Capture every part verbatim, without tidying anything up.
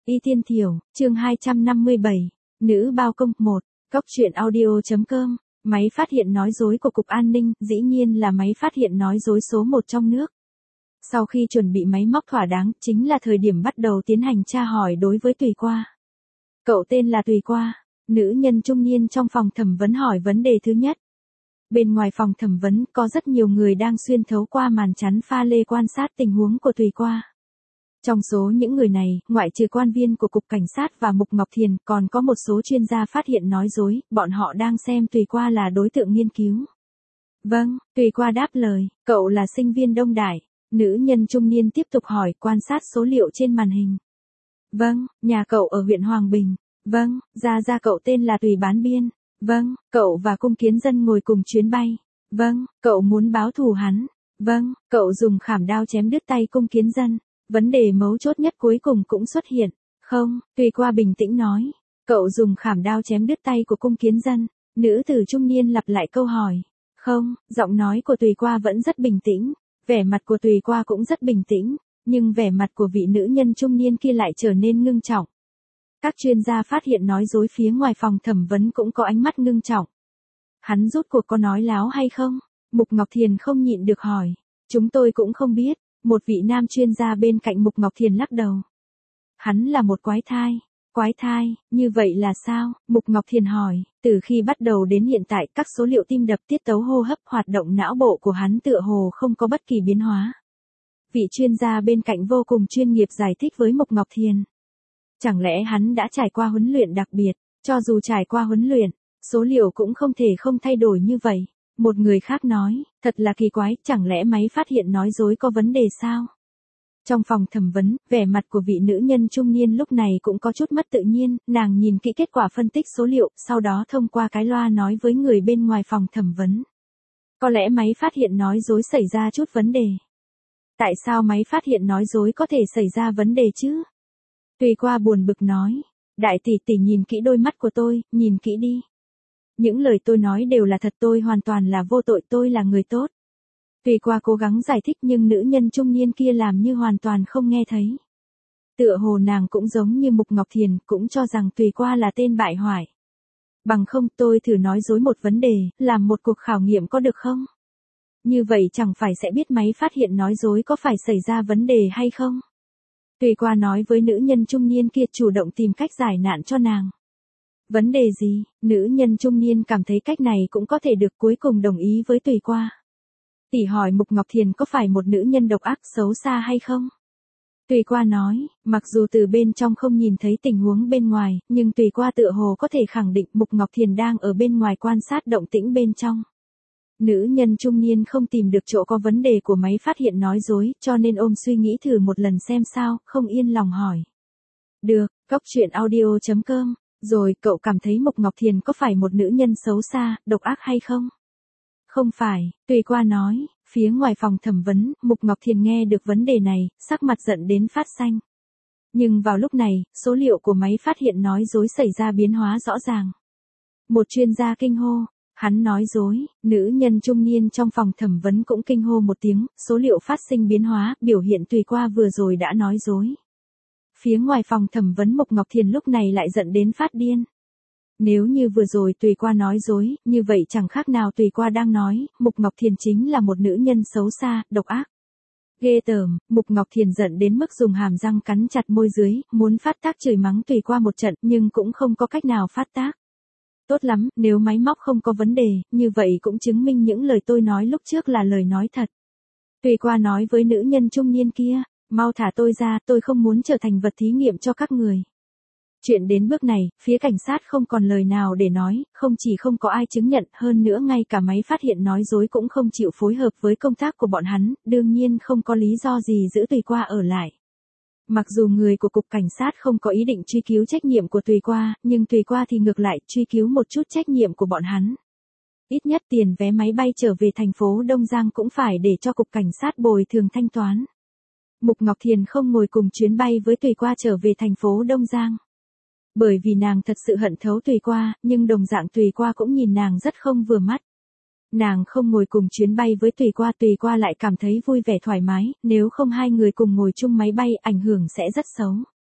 Y Tiên Thiểu, chương hai trăm năm mươi bảy, Nữ bao công một, Cóc truyện audio.com, máy phát hiện nói dối của Cục An ninh, dĩ nhiên là máy phát hiện nói dối số một trong nước. Sau khi chuẩn bị máy móc thỏa đáng, chính là thời điểm bắt đầu tiến hành tra hỏi đối với Tùy Qua. Cậu tên là Tùy Qua, nữ nhân trung niên trong phòng thẩm vấn hỏi vấn đề thứ nhất. Bên ngoài phòng thẩm vấn có rất nhiều người đang xuyên thấu qua màn chắn pha lê quan sát tình huống của Tùy Qua. Trong số những người này, ngoại trừ quan viên của Cục Cảnh sát và Mục Ngọc Thiền, còn có một số chuyên gia phát hiện nói dối, bọn họ đang xem Tùy Qua là đối tượng nghiên cứu. Vâng, Tùy Qua đáp lời, cậu là sinh viên Đông Đại. Nữ nhân trung niên tiếp tục hỏi, quan sát số liệu trên màn hình. Vâng, nhà cậu ở huyện Hoàng Bình. Vâng, ra ra cậu tên là Tùy Bán Biên. Vâng, cậu và Cung Kiến Dân ngồi cùng chuyến bay. Vâng, cậu muốn báo thù hắn. Vâng, cậu dùng khảm đao chém đứt tay Cung Kiến Dân. Vấn đề mấu chốt nhất cuối cùng cũng xuất hiện. Không, Tùy Qua bình tĩnh nói. Cậu dùng khảm đao chém đứt tay của Cung Kiến Dân. Nữ tử trung niên lặp lại câu hỏi. Không, giọng nói của Tùy Qua vẫn rất bình tĩnh. Vẻ mặt của Tùy Qua cũng rất bình tĩnh. Nhưng vẻ mặt của vị nữ nhân trung niên kia lại trở nên ngưng trọng. Các chuyên gia phát hiện nói dối phía ngoài phòng thẩm vấn cũng có ánh mắt ngưng trọng. Hắn rút cuộc có nói láo hay không? Mục Ngọc Thiền không nhịn được hỏi. Chúng tôi cũng không biết. Một vị nam chuyên gia bên cạnh Mục Ngọc Thiền lắc đầu. Hắn là một quái thai. Quái thai, như vậy là sao? Mục Ngọc Thiền hỏi. Từ khi bắt đầu đến hiện tại, các số liệu tim đập, tiết tấu hô hấp, hoạt động não bộ của hắn tựa hồ không có bất kỳ biến hóa. Vị chuyên gia bên cạnh vô cùng chuyên nghiệp giải thích với Mục Ngọc Thiền. Chẳng lẽ hắn đã trải qua huấn luyện đặc biệt? Cho dù trải qua huấn luyện, số liệu cũng không thể không thay đổi như vậy. Một người khác nói, thật là kỳ quái, chẳng lẽ máy phát hiện nói dối có vấn đề sao? Trong phòng thẩm vấn, vẻ mặt của vị nữ nhân trung niên lúc này cũng có chút mất tự nhiên, nàng nhìn kỹ kết quả phân tích số liệu, sau đó thông qua cái loa nói với người bên ngoài phòng thẩm vấn. Có lẽ máy phát hiện nói dối xảy ra chút vấn đề. Tại sao máy phát hiện nói dối có thể xảy ra vấn đề chứ? Tùy Qua buồn bực nói, đại tỷ tỷ nhìn kỹ đôi mắt của tôi, nhìn kỹ đi. Những lời tôi nói đều là thật, tôi hoàn toàn là vô tội, tôi là người tốt. Tùy Qua cố gắng giải thích nhưng nữ nhân trung niên kia làm như hoàn toàn không nghe thấy. Tựa hồ nàng cũng giống như Mục Ngọc Thiền, cũng cho rằng Tùy Qua là tên bại hoại. Bằng không tôi thử nói dối một vấn đề, làm một cuộc khảo nghiệm có được không? Như vậy chẳng phải sẽ biết máy phát hiện nói dối có phải xảy ra vấn đề hay không? Tùy Qua nói với nữ nhân trung niên kia, chủ động tìm cách giải nạn cho nàng. Vấn đề gì? Nữ nhân trung niên cảm thấy cách này cũng có thể được, cuối cùng đồng ý với Tùy Qua. Tỷ hỏi Mục Ngọc Thiền có phải một nữ nhân độc ác xấu xa hay không? Tùy Qua nói, mặc dù từ bên trong không nhìn thấy tình huống bên ngoài, nhưng Tùy Qua tựa hồ có thể khẳng định Mục Ngọc Thiền đang ở bên ngoài quan sát động tĩnh bên trong. Nữ nhân trung niên không tìm được chỗ có vấn đề của máy phát hiện nói dối, cho nên ôm suy nghĩ thử một lần xem sao, không yên lòng hỏi. Được, Cóc truyện audio.com, rồi cậu cảm thấy Mục Ngọc Thiền có phải một nữ nhân xấu xa, độc ác hay không? Không phải, Tùy Qua nói, phía ngoài phòng thẩm vấn, Mục Ngọc Thiền nghe được vấn đề này, sắc mặt giận đến phát xanh. Nhưng vào lúc này, số liệu của máy phát hiện nói dối xảy ra biến hóa rõ ràng. Một chuyên gia kinh hô. Hắn nói dối, nữ nhân trung niên trong phòng thẩm vấn cũng kinh hô một tiếng, số liệu phát sinh biến hóa, biểu hiện Tùy Qua vừa rồi đã nói dối. Phía ngoài phòng thẩm vấn Mục Ngọc Thiền lúc này lại giận đến phát điên. Nếu như vừa rồi Tùy Qua nói dối, như vậy chẳng khác nào Tùy Qua đang nói, Mục Ngọc Thiền chính là một nữ nhân xấu xa, độc ác. Ghê tởm, Mục Ngọc Thiền giận đến mức dùng hàm răng cắn chặt môi dưới, muốn phát tác chửi mắng Tùy Qua một trận, nhưng cũng không có cách nào phát tác. Tốt lắm, nếu máy móc không có vấn đề, như vậy cũng chứng minh những lời tôi nói lúc trước là lời nói thật. Tùy Qua nói với nữ nhân trung niên kia, mau thả tôi ra, tôi không muốn trở thành vật thí nghiệm cho các người. Chuyện đến bước này, phía cảnh sát không còn lời nào để nói, không chỉ không có ai chứng nhận, hơn nữa ngay cả máy phát hiện nói dối cũng không chịu phối hợp với công tác của bọn hắn, đương nhiên không có lý do gì giữ Tùy Qua ở lại. Mặc dù người của Cục Cảnh sát không có ý định truy cứu trách nhiệm của Tùy Qua, nhưng Tùy Qua thì ngược lại truy cứu một chút trách nhiệm của bọn hắn. Ít nhất tiền vé máy bay trở về thành phố Đông Giang cũng phải để cho Cục Cảnh sát bồi thường thanh toán. Mục Ngọc Thiền không ngồi cùng chuyến bay với Tùy Qua trở về thành phố Đông Giang. Bởi vì nàng thật sự hận thấu Tùy Qua, nhưng đồng dạng Tùy Qua cũng nhìn nàng rất không vừa mắt. Nàng không ngồi cùng chuyến bay với Tùy Qua, Tùy Qua lại cảm thấy vui vẻ thoải mái, nếu không hai người cùng ngồi chung máy bay ảnh hưởng sẽ rất xấu.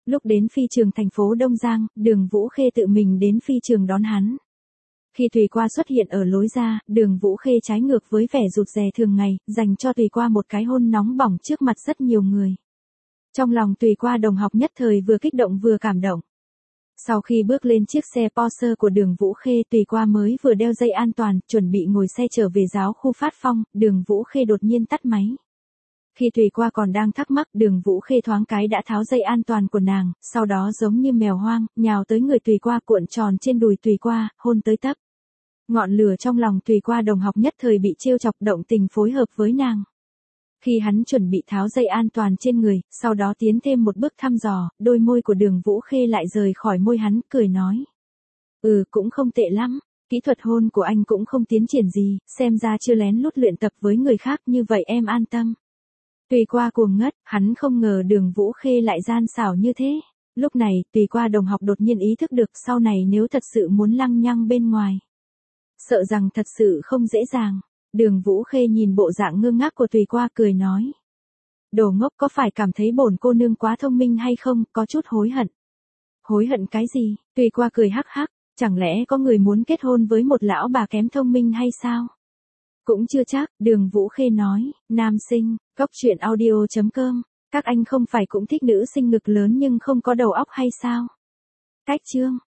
Lúc đến phi trường thành phố Đông Giang, Đường Vũ Khê tự mình đến phi trường đón hắn. Khi Tùy Qua xuất hiện ở lối ra, Đường Vũ Khê trái ngược với vẻ rụt rè thường ngày, dành cho Tùy Qua một cái hôn nóng bỏng trước mặt rất nhiều người. Trong lòng Tùy Qua đồng học nhất thời vừa kích động vừa cảm động. Sau khi bước lên chiếc xe Porsche của Đường Vũ Khê, Tùy Qua mới vừa đeo dây an toàn, chuẩn bị ngồi xe trở về giáo khu Phát Phong, Đường Vũ Khê đột nhiên tắt máy. Khi Tùy Qua còn đang thắc mắc, Đường Vũ Khê thoáng cái đã tháo dây an toàn của nàng, sau đó giống như mèo hoang, nhào tới người Tùy Qua cuộn tròn trên đùi Tùy Qua, hôn tới tấp. Ngọn lửa trong lòng Tùy Qua đồng học nhất thời bị trêu chọc, động tình phối hợp với nàng. Khi hắn chuẩn bị tháo dây an toàn trên người, sau đó tiến thêm một bước thăm dò, đôi môi của Đường Vũ Khê lại rời khỏi môi hắn, cười nói. Ừ, cũng không tệ lắm, kỹ thuật hôn của anh cũng không tiến triển gì, xem ra chưa lén lút luyện tập với người khác, như vậy em an tâm. Tùy Qua cuồng ngất, hắn không ngờ Đường Vũ Khê lại gian xảo như thế. Lúc này, Tùy Qua đồng học đột nhiên ý thức được sau này nếu thật sự muốn lăng nhăng bên ngoài, sợ rằng thật sự không dễ dàng. Đường Vũ Khê nhìn bộ dạng ngơ ngác của Tùy Qua cười nói. Đồ ngốc, có phải cảm thấy bổn cô nương quá thông minh hay không, có chút hối hận. Hối hận cái gì? Tùy Qua cười hắc hắc, chẳng lẽ có người muốn kết hôn với một lão bà kém thông minh hay sao? Cũng chưa chắc, Đường Vũ Khê nói. Nam sinh, góc truyện audio chấm com, các anh không phải cũng thích nữ sinh ngực lớn nhưng không có đầu óc hay sao? Cách chương